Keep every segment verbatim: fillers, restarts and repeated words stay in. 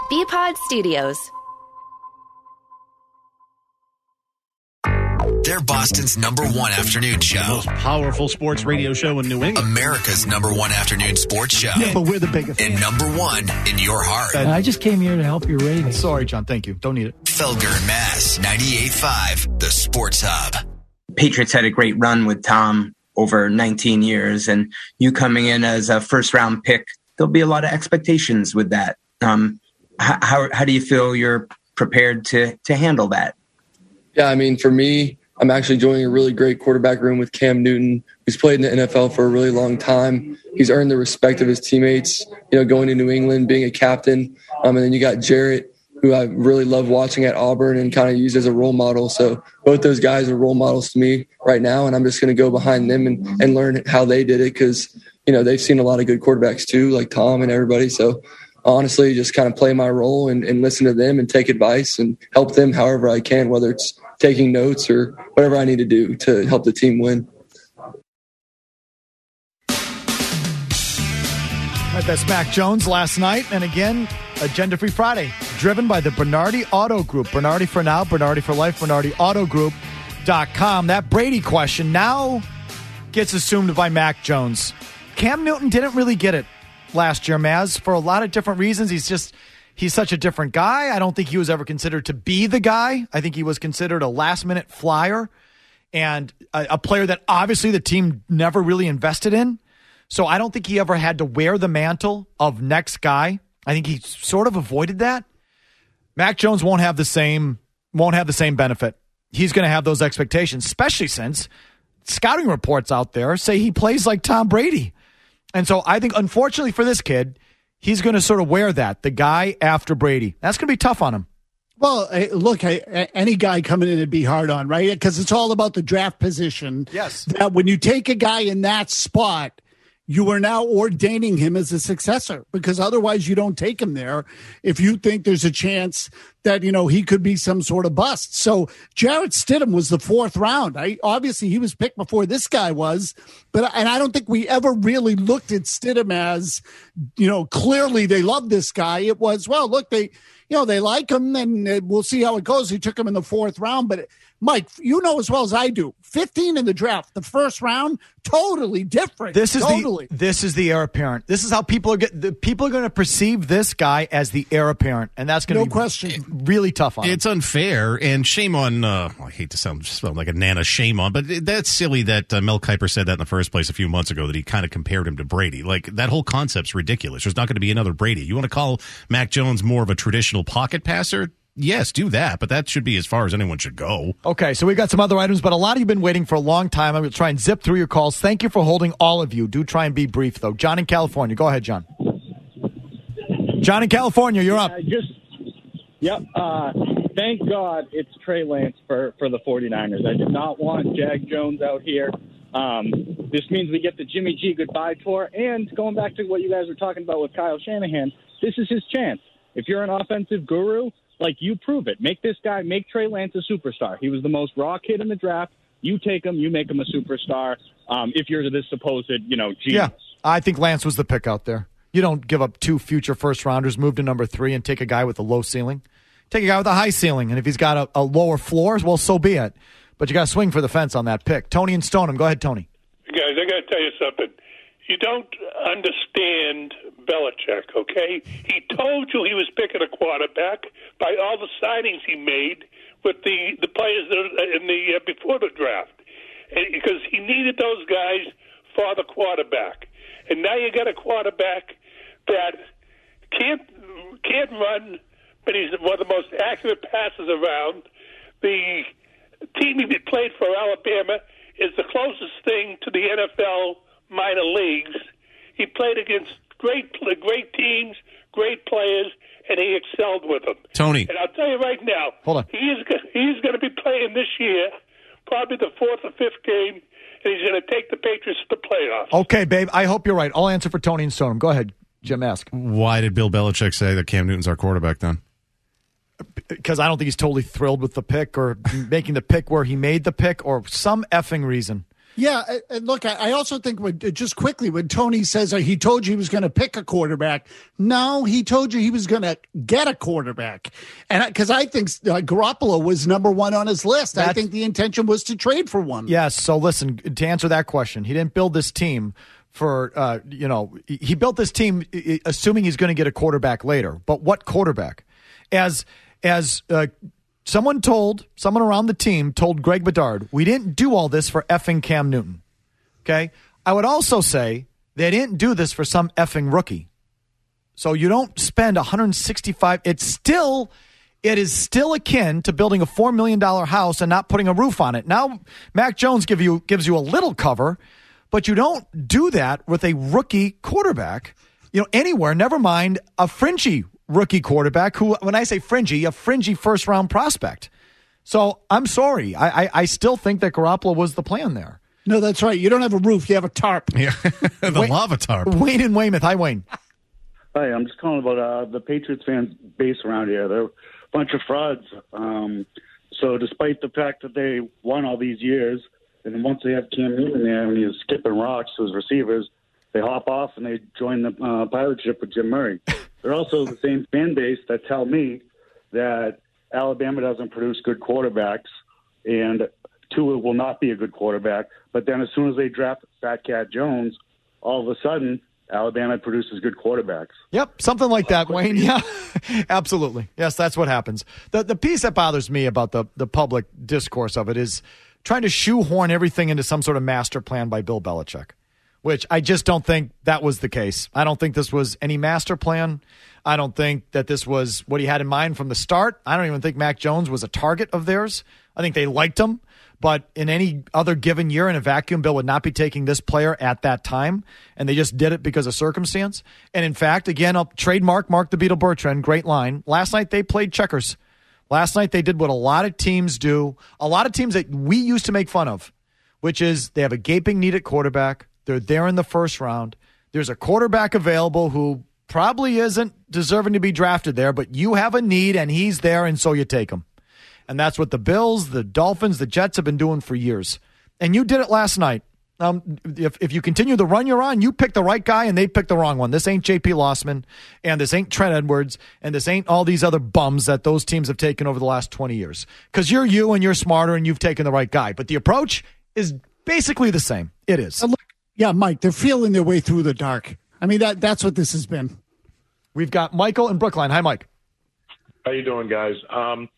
B-Pod Studios. They're Boston's number one afternoon show. Most powerful sports radio show in New England. America's number one afternoon sports show. Yeah, but we're the biggest. And number one in your heart. And I just came here to help your ratings. Sorry, John. Thank you. Don't need it. Felger and Mass, ninety-eight point five, the Sports Hub. Patriots had a great run with Tom over nineteen years, and you coming in as a first-round pick, there'll be a lot of expectations with that. Um, how, how how do you feel you're prepared to to handle that? Yeah, I mean, for me, I'm actually joining a really great quarterback room with Cam Newton, who's played in the N F L for a really long time. He's earned the respect of his teammates, you know, going to New England, being a captain. Um, and then you got Jarrett, who I really love watching at Auburn and kind of used as a role model. So both those guys are role models to me right now, and I'm just going to go behind them and, and learn how they did it because, you know, they've seen a lot of good quarterbacks too, like Tom and everybody. So honestly, just kind of play my role and, and listen to them and take advice and help them however I can, whether it's taking notes or whatever I need to do to help the team win. All right, that's Mac Jones last night. And again, Agenda Free Friday, driven by the Bernardi Auto Group. Bernardi for now, Bernardi for life, Bernardi Auto Group dot com. That Brady question now gets assumed by Mac Jones. Cam Newton didn't really get it last year, Maz, for a lot of different reasons. He's just... He's such a different guy. I don't think he was ever considered to be the guy. I think he was considered a last-minute flyer and a, a player that obviously the team never really invested in. So I don't think he ever had to wear the mantle of next guy. I think he sort of avoided that. Mac Jones won't have the same won't have the same benefit. He's going to have those expectations, especially since scouting reports out there say he plays like Tom Brady. And so I think, unfortunately for this kid, he's going to sort of wear that, the guy after Brady. That's going to be tough on him. Well, look, any guy coming in would be hard on, right? Because it's all about the draft position. Yes. That when you take a guy in that spot, you are now ordaining him as a successor because otherwise you don't take him there if you think there's a chance that, you know, he could be some sort of bust. So Jarrett Stidham was the fourth round. I, obviously, he was picked before this guy was, but and I don't think we ever really looked at Stidham as, you know, clearly they love this guy. It was, well, look, they, you know, they like him and we'll see how it goes. He took him in the fourth round, but Mike, you know as well as I do, fifteen in the draft, the first round, totally different. This is totally. the this is the heir apparent. This is how people are get, the people are going to perceive this guy as the heir apparent, and that's going to no be question. really tough on him. It's unfair, and shame on. Uh, I hate to sound, sound like a Nana, shame on, but that's silly that uh, Mel Kiper said that in the first place a few months ago that he kind of compared him to Brady. Like that whole concept's ridiculous. There's not going to be another Brady. You want to call Mac Jones more of a traditional pocket passer? Yes, do that, but that should be as far as anyone should go. Okay, so we got some other items, but a lot of you have been waiting for a long time. I'm going to try and zip through your calls. Thank you for holding, all of you. Do try and be brief, though. John in California. Go ahead, John. John in California, you're up. I just, yep. Uh, thank God it's Trey Lance for, for the 49ers. I do not want Jag Jones out here. Um, this means we get the Jimmy G goodbye tour, and going back to what you guys were talking about with Kyle Shanahan, this is his chance. If you're an offensive guru, like, you prove it. Make this guy, make Trey Lance a superstar. He was the most raw kid in the draft. You take him, you make him a superstar. Um, if you're this supposed, you know, genius. Yeah, I think Lance was the pick out there. You don't give up two future first rounders, move to number three, and take a guy with a low ceiling. Take a guy with a high ceiling, and if he's got a, a lower floor, well, so be it. But you got to swing for the fence on that pick. Tony and Stoneham, go ahead, Tony. Guys, I got to tell you something. You don't understand Belichick, okay? He told you he was picking a quarterback by all the signings he made with the, the players that are in the uh, before the draft, and, because he needed those guys for the quarterback. And now you got a quarterback that can't can't run, but he's one of the most accurate passes around. The team he played for, Alabama, is the closest thing to the N F L minor leagues. He played against great great teams, great players, and he excelled with them. Tony. And I'll tell you right now, Hold on. he is he's going to be playing this year, probably the fourth or fifth game, and he's going to take the Patriots to the playoffs. Okay, babe, I hope you're right. I'll answer for Tony and Stoneham. Go ahead, Jim, ask. Why did Bill Belichick say that Cam Newton's our quarterback then? Because I don't think he's totally thrilled with the pick or making the pick where he made the pick or some effing reason. Yeah, and look, I also think when, just quickly, when Tony says he told you he was going to pick a quarterback, no, he told you he was going to get a quarterback. And because I, I think uh, Garoppolo was number one on his list. That's, I think the intention was to trade for one. Yes, so listen, to answer that question, he didn't build this team for, uh, you know, he built this team assuming he's going to get a quarterback later. But what quarterback? As, as, uh, Someone told, someone around the team told Greg Bedard, we didn't do all this for effing Cam Newton. Okay? I would also say they didn't do this for some effing rookie. So you don't spend one hundred sixty-five. It's still, it is still akin to building a four million dollars house and not putting a roof on it. Now, Mac Jones give you, gives you a little cover, but you don't do that with a rookie quarterback, you know, anywhere, never mind a fringy rookie quarterback who, when I say fringy, a fringy first-round prospect. So I'm sorry. I, I, I still think that Garoppolo was the plan there. No, that's right. You don't have a roof. You have a tarp. Yeah, the Wayne, lava tarp. Wayne in Weymouth. Hi, Wayne. Hi, I'm just calling about uh, the Patriots fans base around here. They're a bunch of frauds. Um, so despite the fact that they won all these years, and then once they have Cam Newton there and he's skipping rocks to his receivers, they hop off and they join the uh, pilot ship with Jim Murray. They're also the same fan base that tell me that Alabama doesn't produce good quarterbacks and Tua will not be a good quarterback. But then as soon as they draft Fat Cat Jones, all of a sudden Alabama produces good quarterbacks. Yep, something like that, Wayne. Yeah, absolutely. Yes, that's what happens. The the piece that bothers me about the, the public discourse of it is trying to shoehorn everything into some sort of master plan by Bill Belichick, which I just don't think that was the case. I don't think this was any master plan. I don't think that this was what he had in mind from the start. I don't even think Mac Jones was a target of theirs. I think they liked him. But in any other given year in a vacuum, Bill would not be taking this player at that time. And they just did it because of circumstance. And in fact, again, I'll trademark Mark the Beetle Bertrand. Great line. Last night they played checkers. Last night they did what a lot of teams do. A lot of teams that we used to make fun of, which is they have a gaping need at quarterback. They're there in the first round. There's a quarterback available who probably isn't deserving to be drafted there, but you have a need and he's there, and so you take him. And that's what the Bills, the Dolphins, the Jets have been doing for years. And you did it last night. Um, if, if you continue the run you're on, you pick the right guy and they pick the wrong one. This ain't J P. Lossman, and this ain't Trent Edwards, and this ain't all these other bums that those teams have taken over the last twenty years. Because you're you and you're smarter and you've taken the right guy. But the approach is basically the same. It is. Look, yeah, Mike, they're feeling their way through the dark. I mean, that that's what this has been. We've got Michael in Brookline. Hi, Mike. How you doing, guys? Um,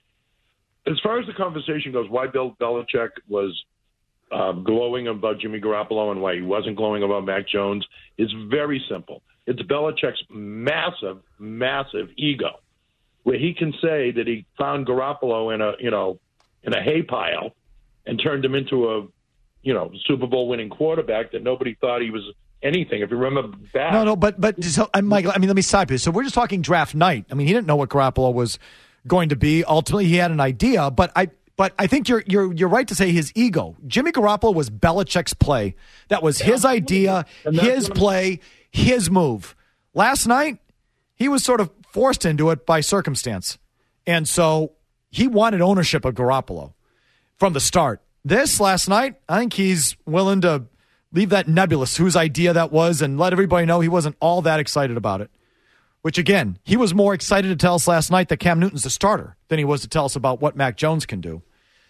as far as the conversation goes, why Bill Belichick was uh, glowing about Jimmy Garoppolo and why he wasn't glowing about Mac Jones is very simple. It's Belichick's massive, massive ego, where he can say that he found Garoppolo in a, you know, in a hay pile and turned him into a, you know, Super Bowl winning quarterback that nobody thought he was anything. If you remember back. No, no, but, but, so, uh, Michael, I mean, let me stop you. So we're just talking draft night. I mean, he didn't know what Garoppolo was going to be. Ultimately, he had an idea, but I, but I think you're, you're, you're right to say his ego. Jimmy Garoppolo was Belichick's play. That was his idea, his play, his move. Last night, he was sort of forced into it by circumstance. And so he wanted ownership of Garoppolo from the start. This last night, I think he's willing to leave that nebulous whose idea that was and let everybody know he wasn't all that excited about it. Which, again, he was more excited to tell us last night that Cam Newton's the starter than he was to tell us about what Mac Jones can do.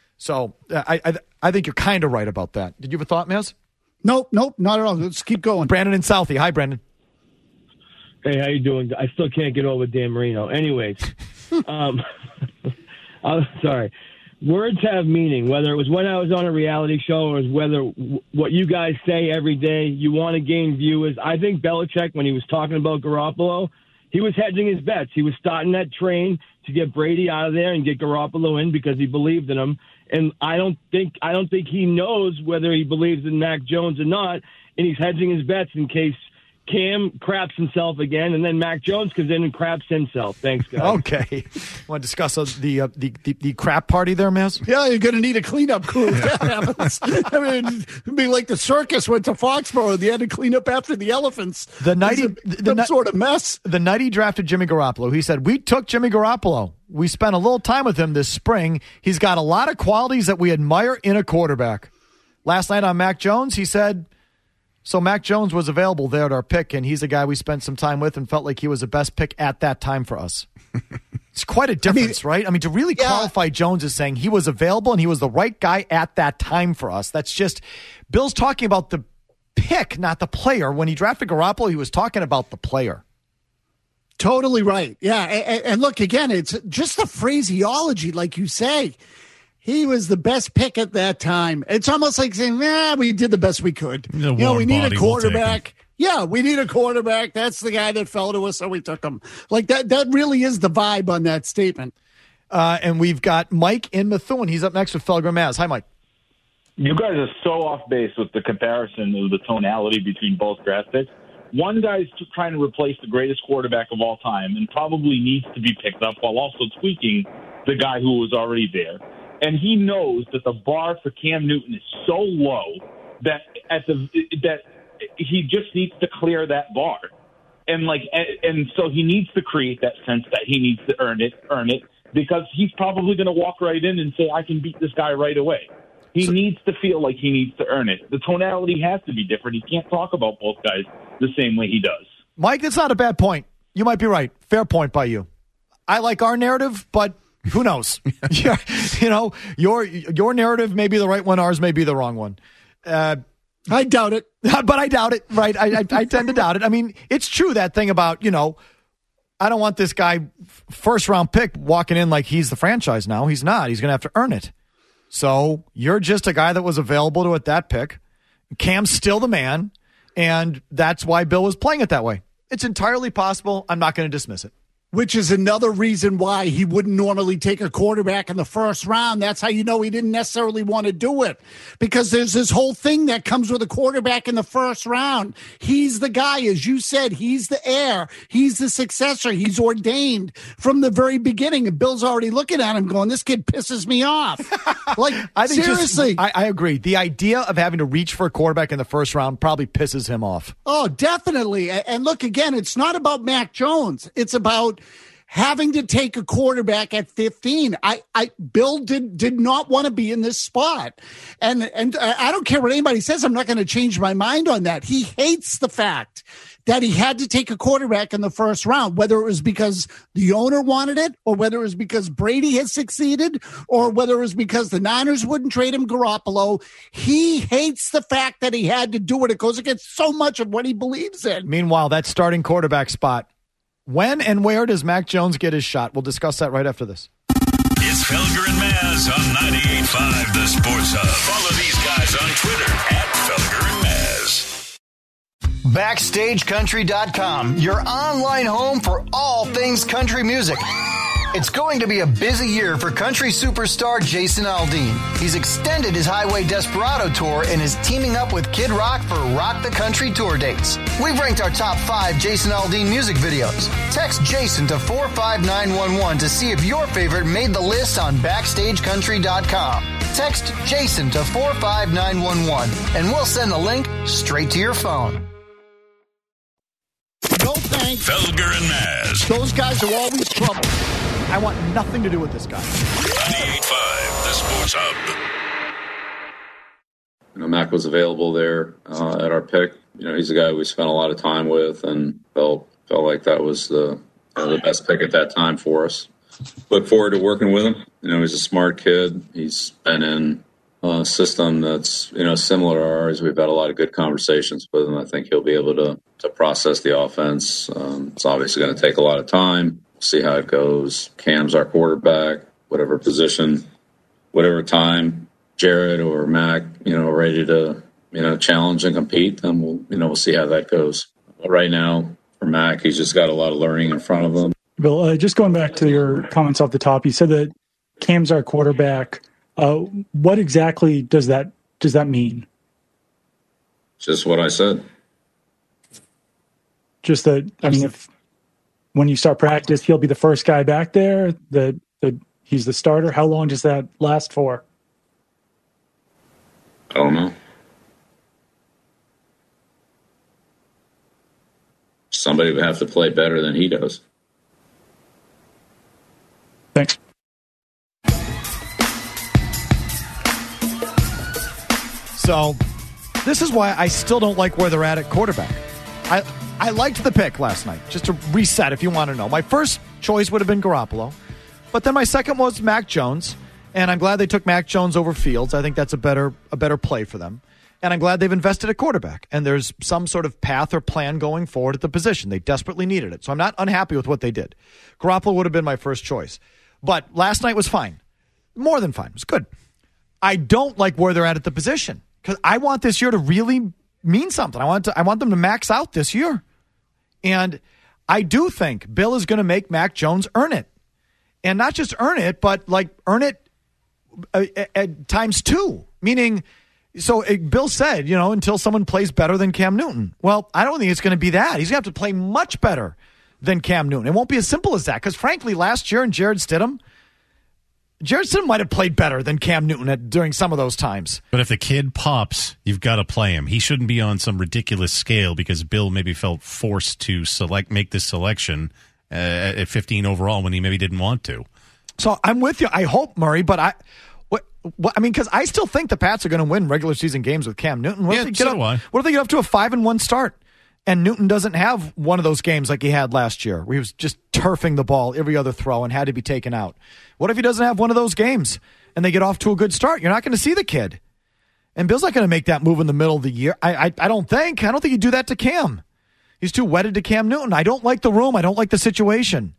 So I I, I think you're kind of right about that. Did you have a thought, Maz? Nope, nope, not at all. Let's keep going. Brandon in Southie. Hi, Brandon. Hey, how you doing? I still can't get over Dan Marino. Anyways, um, I'm sorry. Words have meaning, whether it was when I was on a reality show or whether w- what you guys say every day, you want to gain viewers. I think Belichick, when he was talking about Garoppolo, he was hedging his bets. He was starting that train to get Brady out of there and get Garoppolo in because he believed in him. And I don't think I don't think he knows whether he believes in Mac Jones or not, and he's hedging his bets in case Cam craps himself again, and then Mac Jones comes in and craps himself. Thanks, guys. Okay. Want to discuss uh, the, uh, the the the crap party there, Maz? Yeah, you're going to need a cleanup crew if that happens. I mean, it'd be like the circus went to Foxborough. They had to clean up after the elephants. The night he, a, the, some the, sort of mess. The night he drafted Jimmy Garoppolo, he said, we took Jimmy Garoppolo. We spent a little time with him this spring. He's got a lot of qualities that we admire in a quarterback. last night on Mac Jones, he said, so Mac Jones was available there at our pick, and he's a guy we spent some time with and felt like he was the best pick at that time for us. It's quite a difference, I mean, right? I mean, to really yeah. qualify Jones as saying he was available and he was the right guy at that time for us. That's just, Bill's talking about the pick, not the player. When he drafted Garoppolo, he was talking about the player. Totally right. Yeah. And, and look, again, it's just the phraseology, like you say. He was the best pick at that time. It's almost like saying, nah, we did the best we could. You know, we need a quarterback. Yeah, we need a quarterback. That's the guy that fell to us, so we took him. Like, that That really is the vibe on that statement. Uh, and we've got Mike in Methuen. He's up next with Felger Maz. Hi, Mike. You guys are so off base with the comparison of the tonality between both draft picks. One guy's trying to replace the greatest quarterback of all time and probably needs to be picked up while also tweaking the guy who was already there. And he knows that the bar for Cam Newton is so low that at the that he just needs to clear that bar. And like and, and so he needs to create that sense that he needs to earn it, earn it, because he's probably going to walk right in and say, I can beat this guy right away. He so, needs to feel like he needs to earn it. The tonality has to be different. He can't talk about both guys the same way he does. Mike, that's not a bad point. You might be right. Fair point by you. I like our narrative, but who knows? yeah, you know, your your narrative may be the right one. Ours may be the wrong one. Uh, I doubt it. But I doubt it, right? I, I, I tend to doubt it. I mean, it's true, that thing about, you know, I don't want this guy first-round pick walking in like he's the franchise now. He's not. He's going to have to earn it. So you're just a guy that was available to at that pick. Cam's still the man, and that's why Bill was playing it that way. It's entirely possible. I'm not going to dismiss it. Which is another reason why he wouldn't normally take a quarterback in the first round. That's how you know he didn't necessarily want to do it. Because there's this whole thing that comes with a quarterback in the first round. He's the guy, as you said, he's the heir. He's the successor. He's ordained from the very beginning. And Bill's already looking at him going, this kid pisses me off. Like, I think seriously. Just, I, I agree. The idea of having to reach for a quarterback in the first round probably pisses him off. Oh, definitely. And look, again, it's not about Mac Jones. It's about having to take a quarterback at fifteen. I, I, Bill did did not want to be in this spot. And and I don't care what anybody says. I'm not going to change my mind on that. He hates the fact that he had to take a quarterback in the first round, whether it was because the owner wanted it or whether it was because Brady has succeeded or whether it was because the Niners wouldn't trade him Garoppolo. He hates the fact that he had to do it. It goes against so much of what he believes in. Meanwhile, that starting quarterback spot, when and where does Mac Jones get his shot? We'll discuss that right after this. It's Felger and Maz on ninety-eight point five The Sports Hub. Follow these guys on Twitter at Felger and Maz. Backstage Country dot com, your online home for all things country music. It's going to be a busy year for country superstar Jason Aldean. He's extended his Highway Desperado tour and is teaming up with Kid Rock for Rock the Country tour dates. We've ranked our top five Jason Aldean music videos. Text Jason to four five nine one one to see if your favorite made the list on Backstage Country dot com. Text Jason to four five nine one one and we'll send the link straight to your phone. No thanks. Felger and Maz. Those guys are always trouble. I want nothing to do with this guy. ninety-eight point five The Sports Hub. You know, Mac was available there uh, at our pick. You know, he's a guy we spent a lot of time with and felt felt like that was the uh, the best pick at that time for us. Look forward to working with him. You know, he's a smart kid. He's been in a system that's, you know, similar to ours. We've had a lot of good conversations with him. I think he'll be able to, to process the offense. Um, it's obviously going to take a lot of time. See how it goes. Cam's our quarterback, whatever position, whatever time Jared or Mac, you know, ready to, you know, challenge and compete, then we'll, you know, we'll see how that goes. But right now, for Mac, he's just got a lot of learning in front of him. Bill, uh, just going back to your comments off the top, you said that Cam's our quarterback. Uh, what exactly does that does that mean? Just what I said. Just that, I mean, if when you start practice, he'll be the first guy back there, that the, he's the starter. How long does that last for? I don't know. Somebody would have to play better than he does. Thanks. So this is why I still don't like where they're at at quarterback. I I liked the pick last night, just to reset if you want to know. My first choice would have been Garoppolo, but then my second was Mac Jones, and I'm glad they took Mac Jones over Fields. I think that's a better a better play for them. And I'm glad they've invested at quarterback, and there's some sort of path or plan going forward at the position. They desperately needed it, so I'm not unhappy with what they did. Garoppolo would have been my first choice, but last night was fine. More than fine. It was good. I don't like where they're at at the position because I want this year to really mean something. I want to, I want them to max out this year. And I do think Bill is going to make Mac Jones earn it. And not just earn it, but like earn it uh, at times two. Meaning, so uh, Bill said, you know, until someone plays better than Cam Newton. Well, I don't think it's going to be that. He's going to have to play much better than Cam Newton. It won't be as simple as that because, frankly, last year in Jarrett Stidham, Jarrett Stidham might have played better than Cam Newton at, during some of those times. But if the kid pops, you've got to play him. He shouldn't be on some ridiculous scale because Bill maybe felt forced to select, make this selection uh, at fifteen overall when he maybe didn't want to. So I'm with you. I hope, Murray, but I, what, what I mean, because I still think the Pats are going to win regular season games with Cam Newton. What yeah, if they get so up, do I. What if they get up to a five and one start? And Newton doesn't have one of those games like he had last year where he was just turfing the ball every other throw and had to be taken out. What if he doesn't have one of those games and they get off to a good start? You're not going to see the kid. And Bill's not going to make that move in the middle of the year. I, I I don't think. I don't think he'd do that to Cam. He's too wedded to Cam Newton. I don't like the room. I don't like the situation.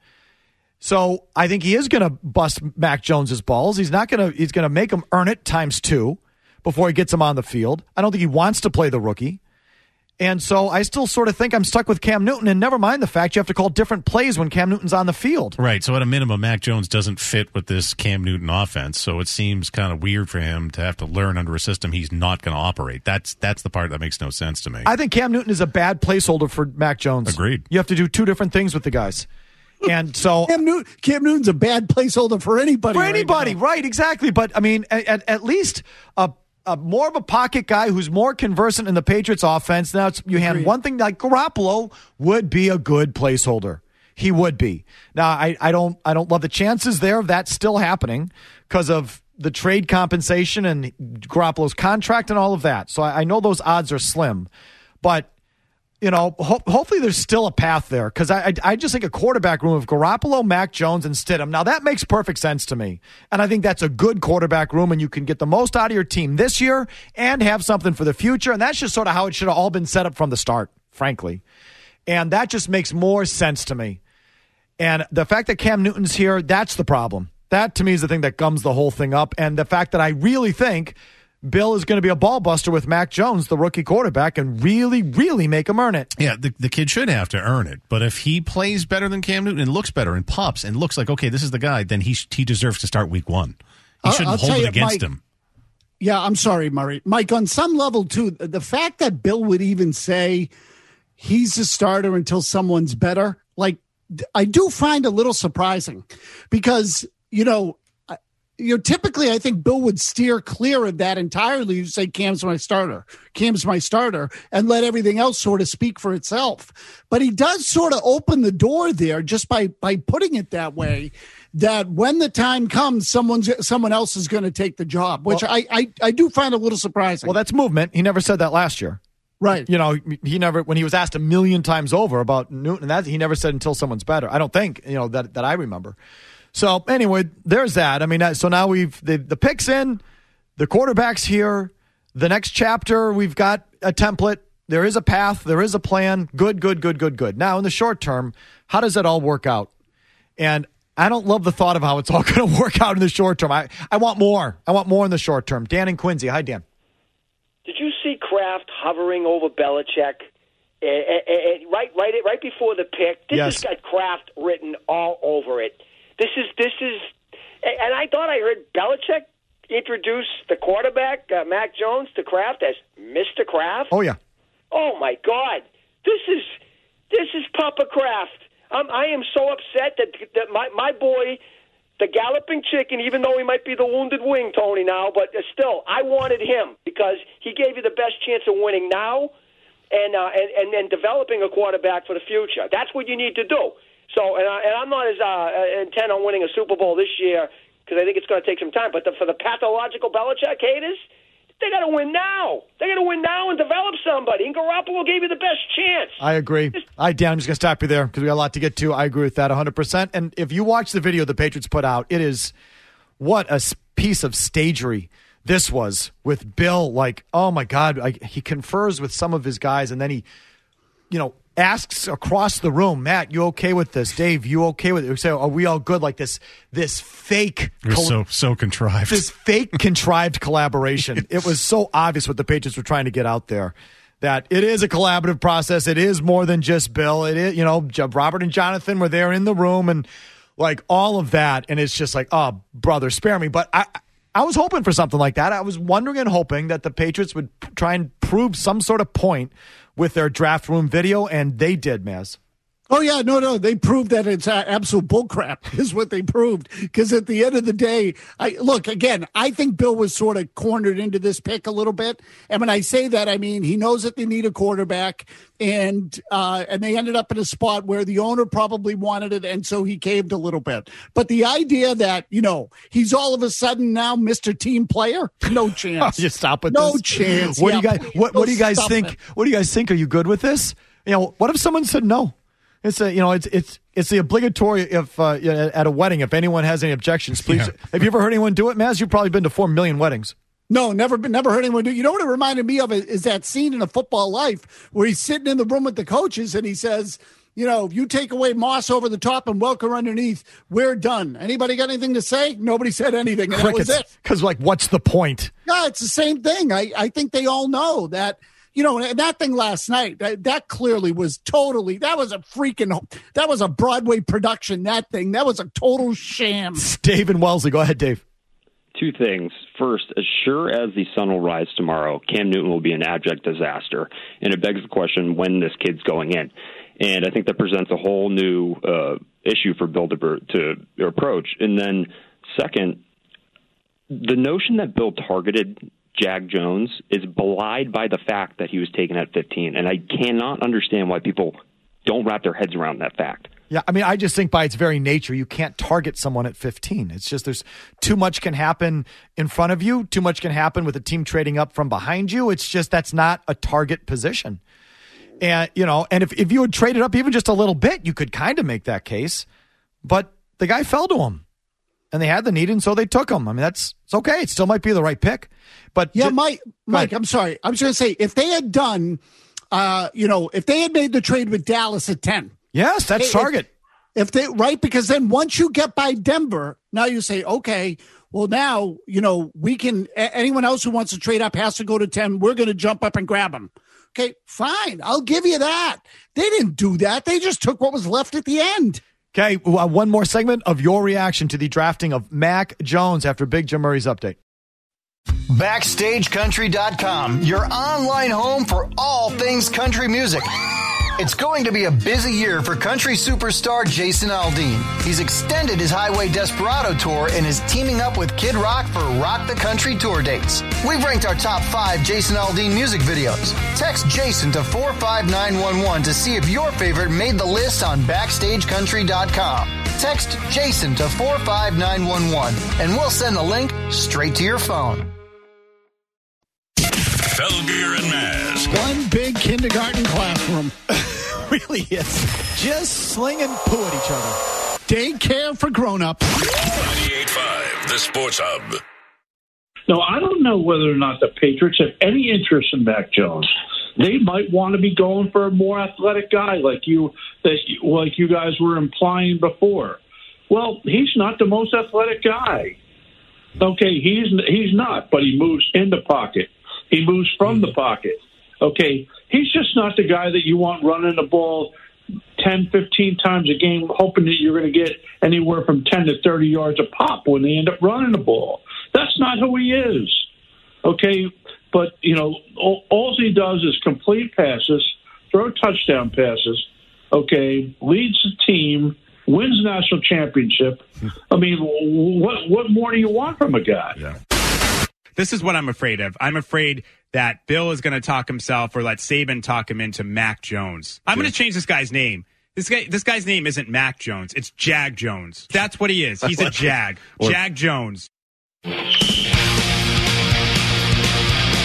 So I think he is going to bust Mac Jones's balls. He's not going to. He's going to make him earn it times two before he gets him on the field. I don't think he wants to play the rookie. And so I still sort of think I'm stuck with Cam Newton, and never mind the fact you have to call different plays when Cam Newton's on the field. Right, so at a minimum, Mac Jones doesn't fit with this Cam Newton offense, so it seems kind of weird for him to have to learn under a system he's not going to operate. That's that's the part that makes no sense to me. I think Cam Newton is a bad placeholder for Mac Jones. Agreed. You have to do two different things with the guys. And so Cam, Newton, Cam Newton's a bad placeholder for anybody. For anybody, right, right, exactly. But, I mean, at, at least a A more of a pocket guy who's more conversant in the Patriots offense. Now it's, you hand Agreed. One thing like Garoppolo would be a good placeholder. He would be. Now I, I don't I don't love the chances there of that still happening because of the trade compensation and Garoppolo's contract and all of that. So I, I know those odds are slim, but you know, ho- hopefully there's still a path there because I, I I just think a quarterback room of Garoppolo, Mac Jones, and Stidham. Now, that makes perfect sense to me. And I think that's a good quarterback room, and you can get the most out of your team this year and have something for the future. And that's just sort of how it should have all been set up from the start, frankly. And that just makes more sense to me. And the fact that Cam Newton's here, that's the problem. That, to me, is the thing that gums the whole thing up. And the fact that I really think Bill is going to be a ball buster with Mac Jones, the rookie quarterback, and really, really make him earn it. Yeah, the, the kid should have to earn it. But if he plays better than Cam Newton and looks better and pops and looks like, okay, this is the guy, then he he deserves to start week one. He I'll, shouldn't I'll hold it you, against Mike, him. Yeah, I'm sorry, Murray. Mike, on some level, too, the fact that Bill would even say he's a starter until someone's better, like, I do find a little surprising because, you know, You know, typically, I think Bill would steer clear of that entirely. You say, Cam's my starter, Cam's my starter, and let everything else sort of speak for itself. But he does sort of open the door there just by by putting it that way, that when the time comes, someone's someone else is going to take the job, which well, I, I I do find a little surprising. Well, that's movement. He never said that last year. Right. You know, he never, when he was asked a million times over about Newton, that he never said until someone's better. I don't think, you know, that, that I remember. So anyway, there's that. I mean, so now we've the, the picks in, the quarterback's here. The next chapter, we've got a template. There is a path. There is a plan. Good, good, good, good, good. Now, in the short term, how does that all work out? And I don't love the thought of how it's all going to work out in the short term. I, I want more. I want more in the short term. Dan and Quincy. Hi, Dan. Did you see Kraft hovering over Belichick? Uh, uh, uh, right, right, right before the pick. This Yes. has got Kraft written all over it. This is this is, and I thought I heard Belichick introduce the quarterback uh, Mac Jones to Kraft as Mister Kraft. Oh yeah. Oh my God, this is this is Papa Kraft. I'm, I am so upset that that my my boy, the galloping chicken, even though he might be the wounded wing, Tony now, but still, I wanted him because he gave you the best chance of winning now, and uh, and, and and developing a quarterback for the future. That's what you need to do. So, and, I, and I'm not as uh, intent on winning a Super Bowl this year because I think it's going to take some time. But the, for the pathological Belichick haters, They got to win now. They got to win now and develop somebody. And Garoppolo gave you the best chance. I agree. All right, Dan, I'm just going to stop you there because we got a lot to get to. I agree with that one hundred percent. And if you watch the video the Patriots put out, it is what a piece of stagery this was with Bill. Like, oh, my God. I, he confers with some of his guys, and then he, you know, asks across the room, Matt, you okay with this? Dave, you okay with it? We say, are we all good? Like this this fake. It was col- so, so contrived. This fake contrived collaboration. It was so obvious what the Patriots were trying to get out there, that it is a collaborative process. It is more than just Bill. It is, you know, Robert and Jonathan were there in the room and like all of that. And it's just like, oh, brother, spare me. But I, I was hoping for something like that. I was wondering and hoping that the Patriots would try and prove some sort of point with their draft room video, and they did, Maz. Oh, yeah, no, no. They proved that it's uh, absolute bullcrap is what they proved. Because at the end of the day, I look, again, I think Bill was sort of cornered into this pick a little bit. And when I say that, I mean, he knows that they need a quarterback. And uh, and they ended up in a spot where the owner probably wanted it, and so he caved a little bit. But the idea that, you know, he's all of a sudden now Mister Team Player, no chance. Just stop with no this. chance. What yeah, do you guys? What, what do you guys think? It. What do you guys think? Are you good with this? You know, what if someone said no? It's a, you know, it's it's it's the obligatory if uh, at a wedding. If anyone has any objections, please. Yeah. Have you ever heard anyone do it, Maz? You've probably been to four million weddings. No, never been, never heard anyone do. You know what it reminded me of is that scene in A Football Life where he's sitting in the room with the coaches and he says, you know, if you take away Moss over the top and Welker underneath, we're done. Anybody got anything to say? Nobody said anything. And Crickets. That was it. Because, like, what's the point? No, it's the same thing. I, I think they all know that, you know, and that thing last night, that, that clearly was totally, that was a freaking, that was a Broadway production, that thing. That was a total sham. Dave and Wellesley. Go ahead, Dave. Two things. First, as sure as the sun will rise tomorrow, Cam Newton will be an abject disaster. And it begs the question when this kid's going in. And I think that presents a whole new uh, issue for Bill to, to approach. And then second, the notion that Bill targeted Jag Jones is belied by the fact that he was taken at fifteen. And I cannot understand why people don't wrap their heads around that fact. Yeah, I mean, I just think by its very nature, you can't target someone at fifteen. It's just there's too much can happen in front of you. Too much can happen with a team trading up from behind you. It's just that's not a target position. And, you know, and if, if you had traded up even just a little bit, you could kind of make that case. But the guy fell to him. And they had the need, and so they took him. I mean, that's it's okay. It still might be the right pick. But yeah, just, Mike, Mike, I'm sorry. I was going to say, if they had done, uh, you know, if they had made the trade with Dallas at ten. Yes, that's if, target. If they, right, because then once you get by Denver, now you say, okay, well, now, you know, we can, anyone else who wants to trade up has to go to ten. We're going to jump up and grab them. Okay, fine. I'll give you that. They didn't do that. They just took what was left at the end. Okay, uh, one more segment of your reaction to the drafting of Mac Jones after Big Jim Murray's update. Backstage Country dot com, your online home for all things country music. It's going to be a busy year for country superstar Jason Aldean. He's extended his Highway Desperado tour and is teaming up with Kid Rock for Rock the Country tour dates. We've ranked our top five Jason Aldean music videos. Text Jason to four five nine one one to see if your favorite made the list on Backstage Country dot com. Text Jason to four five nine one one and we'll send the link straight to your phone. Felger and Maz. One big kindergarten classroom. Really is. Just slinging poo at each other. Daycare for grown-ups. ninety-eight point five, the Sports Hub. No, I don't know whether or not the Patriots have any interest in Mac Jones. They might want to be going for a more athletic guy like you, that like you guys were implying before. Well, he's not the most athletic guy. Okay, he's he's not, but he moves in the pocket. He moves from the pocket. Okay, he's just not the guy that you want running the ball ten, fifteen times a game, hoping that you're going to get anywhere from ten to thirty yards a pop when they end up running the ball. That's not who he is. Okay, but, you know, all, all he does is complete passes, throw touchdown passes, okay, leads the team, wins national championship. I mean, what what more do you want from a guy? Yeah. This is what I'm afraid of. I'm afraid that Bill is going to talk himself or let Saban talk him into Mac Jones. I'm going to change this guy's name. This guy, this guy's name isn't Mac Jones. It's Jag Jones. That's what he is. He's a Jag. Jag Jones.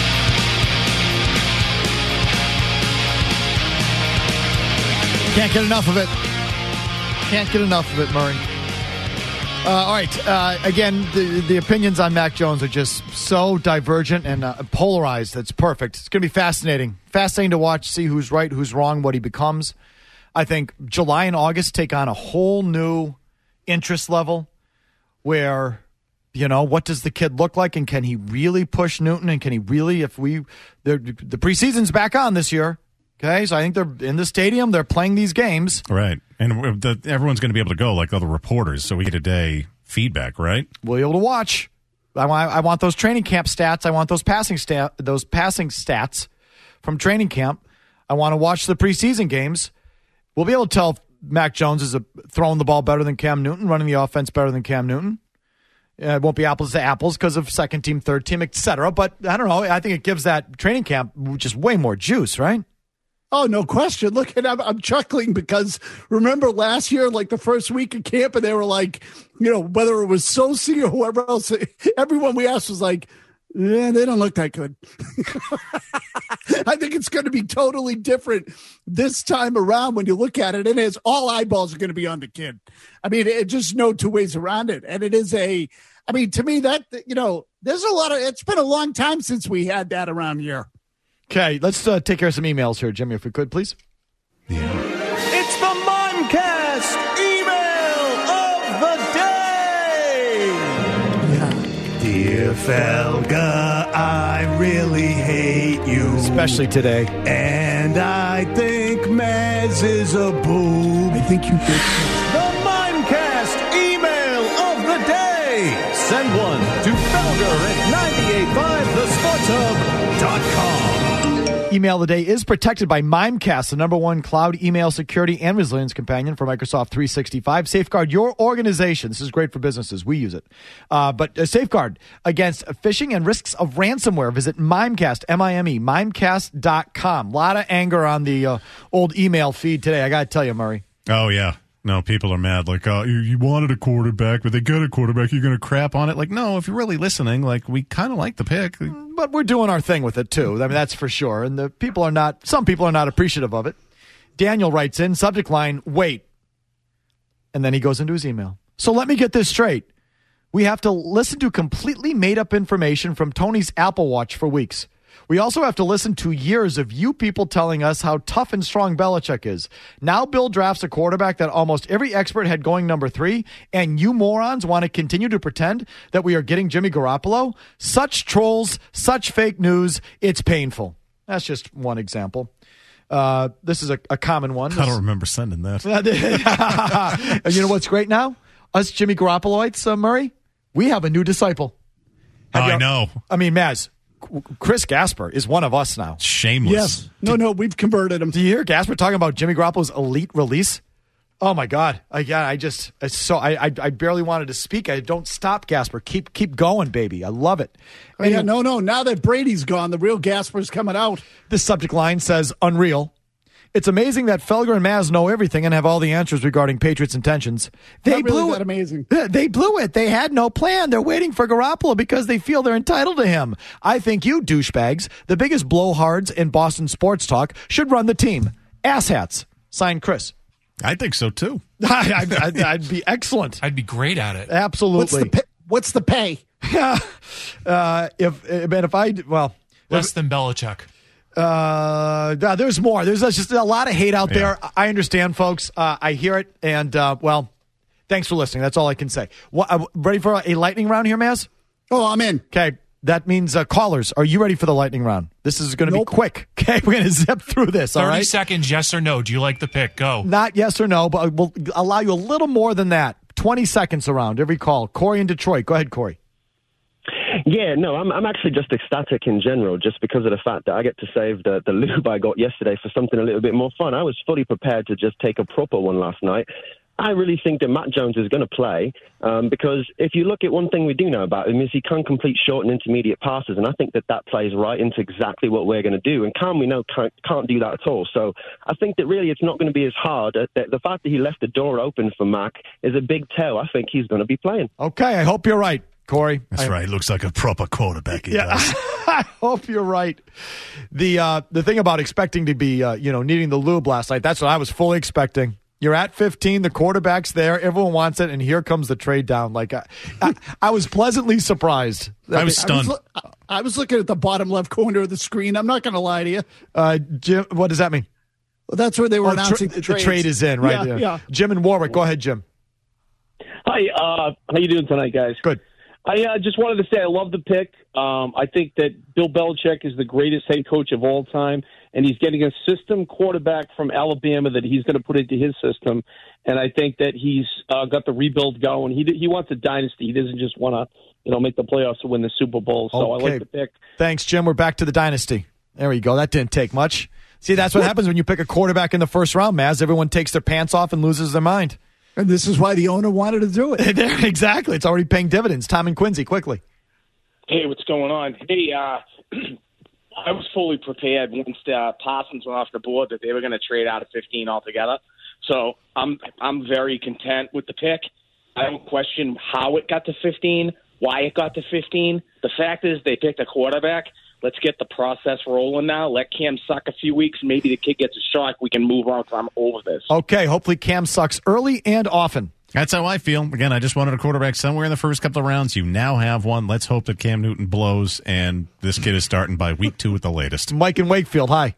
Can't get enough of it. Can't get enough of it, Murray. Uh, all right. Uh, again, the, the opinions on Mac Jones are just so divergent and uh, polarized. That's perfect. It's going to be fascinating. Fascinating to watch, see who's right, who's wrong, what he becomes. I think July and August take on a whole new interest level where, you know, what does the kid look like, and can he really push Newton, and can he really, if we, the preseason's back on this year. Okay, so I think they're in the stadium. They're playing these games. Right. And the, everyone's going to be able to go, like other reporters, so we get a day feedback, right? We'll be able to watch. I want, I want those training camp stats. I want those passing stat, those passing stats from training camp. I want to watch the preseason games. We'll be able to tell if Mac Jones is a, throwing the ball better than Cam Newton, running the offense better than Cam Newton. Uh, it won't be apples to apples because of second team, third team, et cetera. But I don't know. I think it gives that training camp just way more juice, right? Oh, no question. Look, and I'm, I'm chuckling because remember last year, like the first week of camp, and they were like, you know, whether it was Sosi or whoever else, everyone we asked was like, yeah, they don't look that good. I think it's going to be totally different this time around when you look at it. And it's all eyeballs are going to be on the kid. I mean, it just no two ways around it. And it is a, I mean, to me, that, you know, there's a lot of, it's been a long time since we had that around here. Okay, let's uh, take care of some emails here, Jimmy, if we could, please. Yeah. It's the Mimecast email of the day. Yeah. Dear Felga, I really hate you. Especially today. And I think Maz is a boob. I think you did. The Mimecast email of the day. Send one to Felger at nine eight five the sports hub dot com. Email of the day is protected by Mimecast, the number one cloud email security and resilience companion for Microsoft three sixty-five. Safeguard your organization. This is great for businesses. We use it. Uh, but uh, safeguard against phishing and risks of ransomware. Visit Mimecast, M I M E, mimecast dot com. A lot of anger on the uh, old email feed today. I got to tell you, Murray. Oh, yeah. No, people are mad. Like, oh, you, you wanted a quarterback, but they got a quarterback. You're going to crap on it. Like, no, if you're really listening, like, we kind of like the pick. But we're doing our thing with it, too. I mean, that's for sure. And the people are not, some people are not appreciative of it. Daniel writes in, subject line, wait. And then he goes into his email. So let me get this straight. We have to listen to completely made-up information from Tony's Apple Watch for weeks. We also have to listen to years of you people telling us how tough and strong Belichick is. Now Bill drafts a quarterback that almost every expert had going number three, and you morons want to continue to pretend that we are getting Jimmy Garoppolo? Such trolls, such fake news, it's painful. That's just one example. Uh, this is a, a common one. I don't remember sending that. You know what's great now? Us Jimmy Garoppoloites, uh, Murray, we have a new disciple. Have I you, know. I mean, Maz, Chris Gasper is one of us now. Shameless. Yes. No, no, we've converted him. Do you hear Gasper talking about Jimmy Garoppolo's elite release? Oh my God! I, yeah, I just it's so I, I I barely wanted to speak. I don't stop, Gasper. Keep keep going, baby. I love it. Oh, yeah, no, no. Now that Brady's gone, the real Gasper's coming out. This subject line says unreal. It's amazing that Felger and Maz know everything and have all the answers regarding Patriots' intentions. They Not really blew that it. Amazing. They blew it. They had no plan. They're waiting for Garoppolo because they feel they're entitled to him. I think you douchebags, the biggest blowhards in Boston sports talk, should run the team. Asshats. Signed, Chris. I think so too. I'd, I'd, I'd be excellent. I'd be great at it. Absolutely. What's the pay? What's the pay? uh, if if if I well less than Belichick. Uh, there's more. There's just a lot of hate out Yeah. there. I understand, folks. Uh, I hear it, and uh, well, thanks for listening. That's all I can say. What, uh, ready for a lightning round here, Maz? Oh, I'm in. Okay. That means uh, callers. Are you ready for the lightning round? This is going to Nope. be quick. Okay, we're going to zip through this. All thirty right. seconds, yes or no. Do you like the pick? Go. Not yes or no, but we'll allow you a little more than that. Twenty seconds around every call. Corey in Detroit. Go ahead, Corey. Yeah, no, I'm I'm actually just ecstatic in general, just because of the fact that I get to save the, the lube I got yesterday for something a little bit more fun. I was fully prepared to just take a proper one last night. I really think that Matt Jones is going to play um, because if you look at one thing we do know about him is he can complete short and intermediate passes, and I think that that plays right into exactly what we're going to do. And Cam, we know, can't, can't do that at all. So I think that really it's not going to be as hard. The, the fact that he left the door open for Mac is a big tell. I think he's going to be playing. Okay, I hope you're right. Corey. That's I, right. Looks like a proper quarterback. He yeah, does. I hope you're right. The uh, the thing about expecting to be, uh, you know, needing the lube last night, that's what I was fully expecting. You're at fifteen, the quarterback's there, everyone wants it, and here comes the trade down. Like I, I, I was pleasantly surprised. I was stunned. I was, lo- I was looking at the bottom left corner of the screen. I'm not going to lie to you. Uh, Jim, what does that mean? Well, that's where they were oh, announcing tra- the trades. The trade is in, right? Yeah, there. yeah. Jim and Warwick, go ahead, Jim. Hi, uh, how you doing tonight, guys? Good. I uh, just wanted to say I love the pick. Um, I think that Bill Belichick is the greatest head coach of all time, and he's getting a system quarterback from Alabama that he's going to put into his system. And I think that he's uh, got the rebuild going. He he wants a dynasty. He doesn't just want to, you know, make the playoffs to win the Super Bowl. So Okay. I like the pick. Thanks, Jim. We're back to the dynasty. There we go. That didn't take much. See, that's what happens when you pick a quarterback in the first round, Maz. Everyone takes their pants off and loses their mind. And this is why the owner wanted to do it. Exactly. It's already paying dividends. Tom and Quincy, quickly. Hey, what's going on? Hey, uh, I was fully prepared once uh, Parsons went off the board that they were going to trade out of fifteen altogether. So I'm I'm very content with the pick. I don't question how it got to fifteen, why it got to fifteen. The fact is they picked a quarterback. Let's get the process rolling now. Let Cam suck a few weeks. Maybe the kid gets a shock. We can move on. I'm over this. Okay, hopefully Cam sucks early and often. That's how I feel. Again, I just wanted a quarterback somewhere in the first couple of rounds. You now have one. Let's hope that Cam Newton blows, and this kid is starting by week two at the latest. Mike in Wakefield, hi.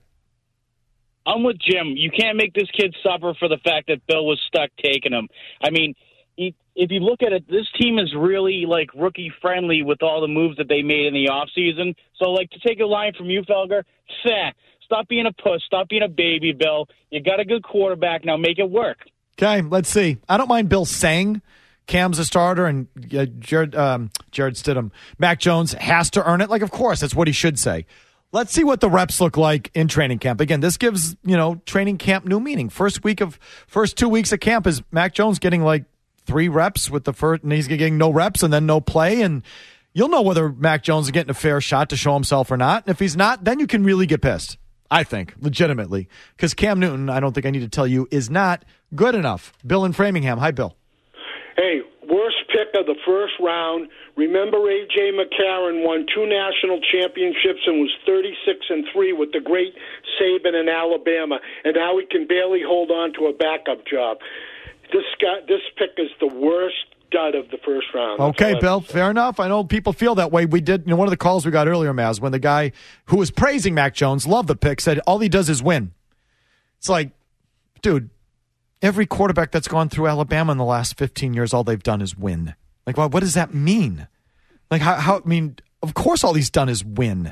I'm with Jim. You can't make this kid suffer for the fact that Bill was stuck taking him. I mean, he, if you look at it, this team is really, like, rookie-friendly with all the moves that they made in the offseason. So, like, to take a line from you, Felger, feh, stop being a puss. Stop being a baby, Bill. You got a good quarterback. Now make it work. Okay, let's see. I don't mind Bill saying Cam's a starter and uh, Jared, um, Jared Stidham, Mac Jones has to earn it. Like, of course, that's what he should say. Let's see what the reps look like in training camp. Again, this gives, you know, training camp new meaning. First week of, first two weeks of camp is Mac Jones getting like three reps with the first, and he's getting no reps and then no play. And you'll know whether Mac Jones is getting a fair shot to show himself or not. And if he's not, then you can really get pissed. I think, legitimately. Because Cam Newton, I don't think I need to tell you, is not good enough. Bill in Framingham. Hi, Bill. Hey, worst pick of the first round. Remember A J. McCarron won two national championships and was thirty-six and three with the great Saban in Alabama, and now he can barely hold on to a backup job. This guy, this pick is the worst dud of the first round. That's Okay, all I- Bill, fair enough. I know people feel that way. We did, you know, one of the calls we got earlier, Maz, when the guy who was praising Mac Jones, loved the pick, said all he does is win. It's like, dude, every quarterback that's gone through Alabama in the last fifteen years, all they've done is win. Like, what, what does that mean? Like, how, how, I mean, of course all he's done is win.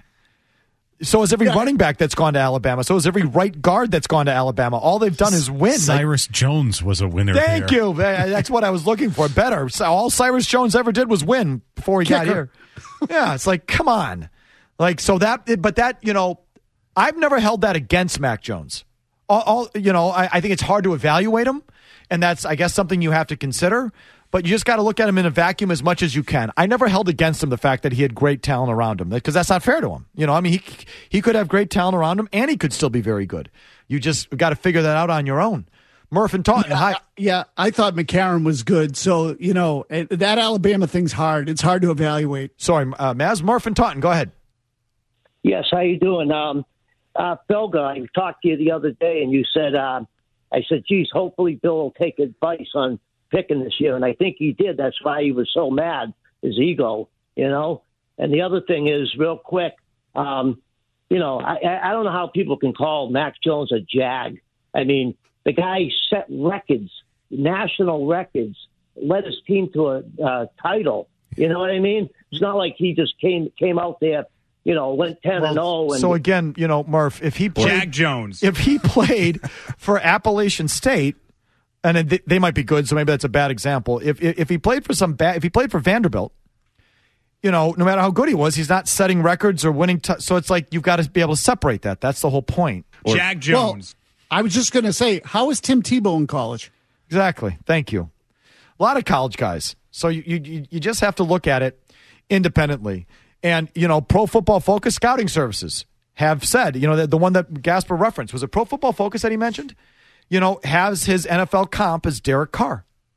So is every yeah. running back that's gone to Alabama. So is every right guard that's gone to Alabama. All they've done is win. Cyrus like, Jones was a winner. Thank here. you. That's what I was looking for. Better. So all Cyrus Jones ever did was win before he Kicker. got here. Yeah, it's like, come on. Like, so that, but that, you know, I've never held that against Mac Jones. All, all you know, I, I think it's hard to evaluate him, and that's, I guess, something you have to consider. But you just got to look at him in a vacuum as much as you can. I never held against him the fact that he had great talent around him, because that's not fair to him. You know, I mean, he he could have great talent around him, and he could still be very good. You just got to figure that out on your own. Murph and Taunton, yeah, hi. Yeah, I thought McCarron was good. So, you know, that Alabama thing's hard. It's hard to evaluate. Sorry, uh, Maz, Murph and Taunton, go ahead. Yes, how you doing? Um, uh, Felga, I talked to you the other day, and you said, uh, I said, geez, hopefully Bill will take advice on picking this year, and I think he did. That's why he was so mad, his ego, you know. And the other thing is, real quick, um, you know, I, I don't know how people can call Mac Jones a jag. I mean, the guy set records, national records, led his team to a uh, title. You know what I mean? It's not like he just came came out there, you know, went ten and zero. So again, you know, Murph, if he played, Jag Jones, if he played for Appalachian State. And they might be good, so maybe that's a bad example. If if he played for some bad, if he played for Vanderbilt, you know, no matter how good he was, he's not setting records or winning. T- so it's like you've got to be able to separate that. That's the whole point. Or, Jag Jones. Well, I was just going to say, how was Tim Tebow in college? Exactly. Thank you. A lot of college guys. So you you you just have to look at it independently. And you know, Pro Football Focus scouting services have said, you know, the, the one that Gasper referenced, was it Pro Football Focus that he mentioned? You know, has his N F L comp as Derek Carr.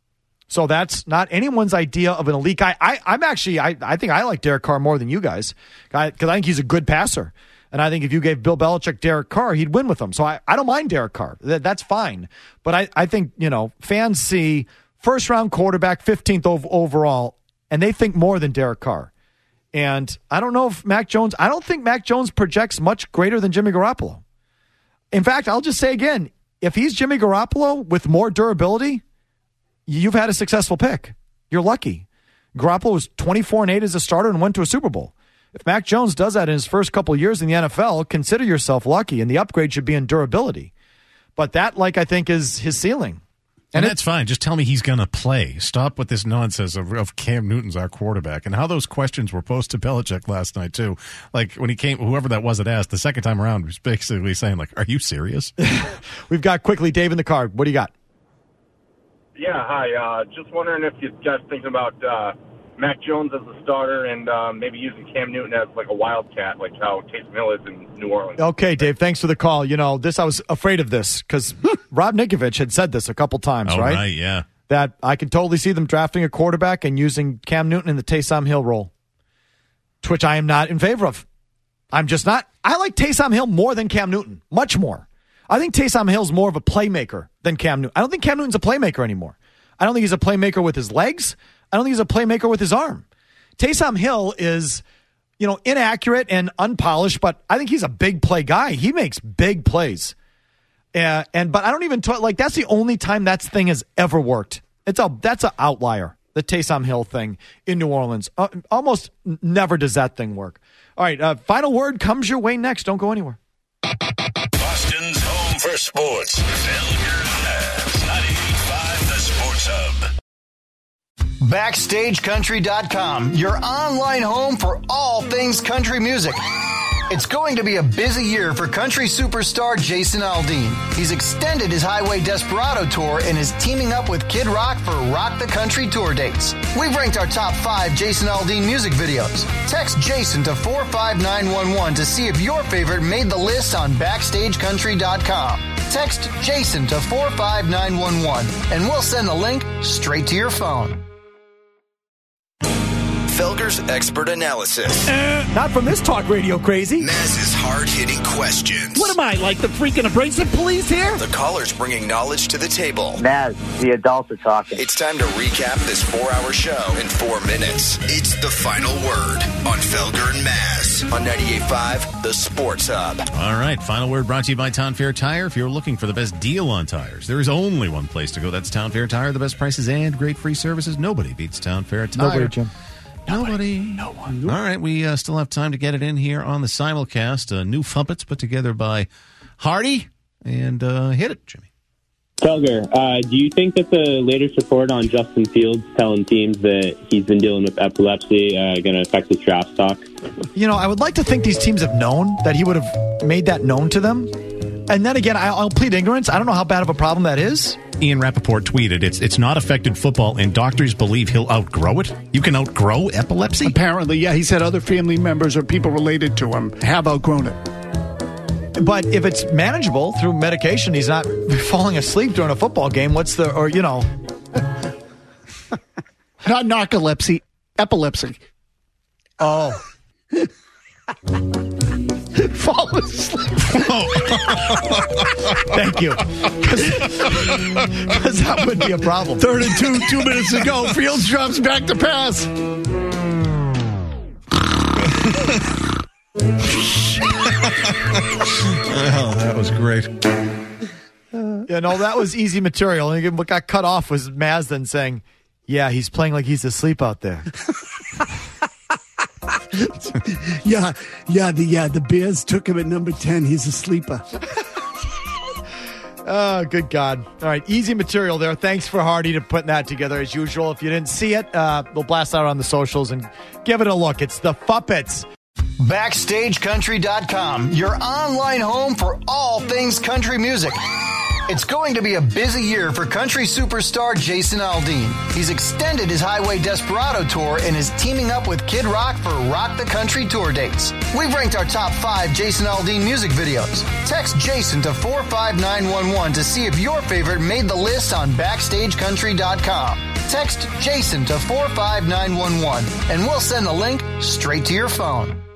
So that's not anyone's idea of an elite guy. I, I'm actually, I, I think I like Derek Carr more than you guys because I think he's a good passer. And I think if you gave Bill Belichick Derek Carr, he'd win with him. So I, I don't mind Derek Carr. That, that's fine. But I, I think, you know, fans see first-round quarterback, fifteenth ov- overall, and they think more than Derek Carr. And I don't know if Mac Jones, I don't think Mac Jones projects much greater than Jimmy Garoppolo. In fact, I'll just say again, if he's Jimmy Garoppolo with more durability, you've had a successful pick. You're lucky. Garoppolo was twenty-four and eight as a starter and went to a Super Bowl. If Mac Jones does that in his first couple of years in the N F L, consider yourself lucky, and the upgrade should be in durability. But that, like, I think is his ceiling. And, and that's fine. Just tell me he's going to play. Stop with this nonsense of, of Cam Newton's our quarterback and how those questions were posed to Belichick last night, too. Like, when he came, whoever that was that asked, the second time around was basically saying, like, are you serious? We've got quickly Dave in the car. What do you got? Yeah, hi. Uh, just wondering if you guys thinking about uh, Mac Jones as a starter and uh, maybe using Cam Newton as like a wildcat, like how Taysom Hill is in New Orleans. Okay, Dave, thanks for the call. You know, this I was afraid of this because Rob Ninkovich had said this a couple times, oh, right? right, yeah. That I can totally see them drafting a quarterback and using Cam Newton in the Taysom Hill role, to which I am not in favor of. I'm just not. I like Taysom Hill more than Cam Newton, much more. I think Taysom Hill's more of a playmaker than Cam Newton. I don't think Cam Newton's a playmaker anymore. I don't think he's a playmaker with his legs. I don't think he's a playmaker with his arm. Taysom Hill is, you know, inaccurate and unpolished, but I think he's a big play guy. He makes big plays. Uh, and but I don't even talk, like that's the only time that thing has ever worked. It's a that's an outlier, the Taysom Hill thing in New Orleans. Uh, almost never does that thing work. All right, uh, final word comes your way next. Don't go anywhere. Boston's home for sports. Felger and Mavs, ninety-eight point five The Sports Hub. Backstage Country dot com, your online home for all things country music. It's going to be a busy year for country superstar Jason Aldean. He's extended his Highway Desperado tour and is teaming up with Kid Rock for Rock the Country tour dates. We've ranked our top five Jason Aldean music videos. Text Jason to four five nine one one to see if your favorite made the list on Backstage Country dot com. Text Jason to four five nine one one and we'll send the link straight to your phone. Felger's expert analysis. Uh, not from this talk radio crazy. Maz's hard-hitting questions. What am I, like the freaking abrasive police here? The callers bringing knowledge to the table. Maz, the adults are talking. It's time to recap this four-hour show in four minutes. It's the final word on Felger and Maz on ninety-eight point five The Sports Hub. All right, final word brought to you by Town Fair Tire. If you're looking for the best deal on tires, there is only one place to go. That's Town Fair Tire. The best prices and great free services. Nobody beats Town Fair Tire. Nobody, Jim. Nobody. No one. All right, we uh, still have time to get it in here on the simulcast. Uh, new Fumpets put together by Hardy. And uh, hit it, Jimmy. Felger, uh, do you think that the latest report on Justin Fields telling teams that he's been dealing with epilepsy uh, going to affect his draft stock? You know, I would like to think these teams have known that he would have made that known to them. And then again, I'll, I'll plead ignorance. I don't know how bad of a problem that is. Ian Rappaport tweeted, it's it's not affected football, and doctors believe he'll outgrow it. You can outgrow epilepsy? Apparently, yeah. He said other family members or people related to him have outgrown it. But if it's manageable through medication, he's not falling asleep during a football game, what's the, or, you know. Not narcolepsy, epilepsy. Oh. Fall asleep. Thank you. Because that would be a problem. Third and two, two minutes to go. Fields drops back to pass. Oh, that was great. You know, that was easy material. And what got cut off was Maz then saying, yeah, he's playing like he's asleep out there. yeah, yeah, the yeah, the Bears took him at number ten. He's a sleeper. Oh, good God. All right, easy material there. Thanks for Hardy to putting that together as usual. If you didn't see it, uh, we'll blast out on the socials and give it a look. It's the Fuppets. Backstage Country dot com, your online home for all things country music. It's going to be a busy year for country superstar Jason Aldean. He's extended his Highway Desperado tour and is teaming up with Kid Rock for Rock the Country tour dates. We've ranked our top five Jason Aldean music videos. Text Jason to four five nine one one to see if your favorite made the list on Backstage Country dot com. Text Jason to four five nine one one and we'll send the link straight to your phone.